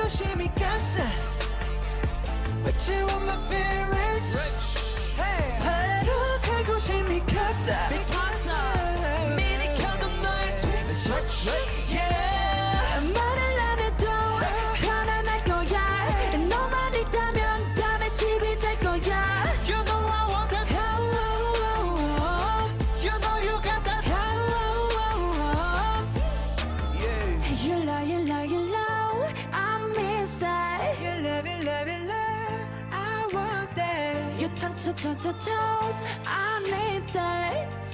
しみかさ But you are my favorite 바로 가고 싶니 가사 미리 켜둔 너의 sweet switch yeah 말을 안 해도 편안할 거야 너만 있다면 다 내 집이 될 거야 You know I want that You know you got that You love, you love, you love I miss that You love, you love, you love I want that You touch, touch, touch, touch I need that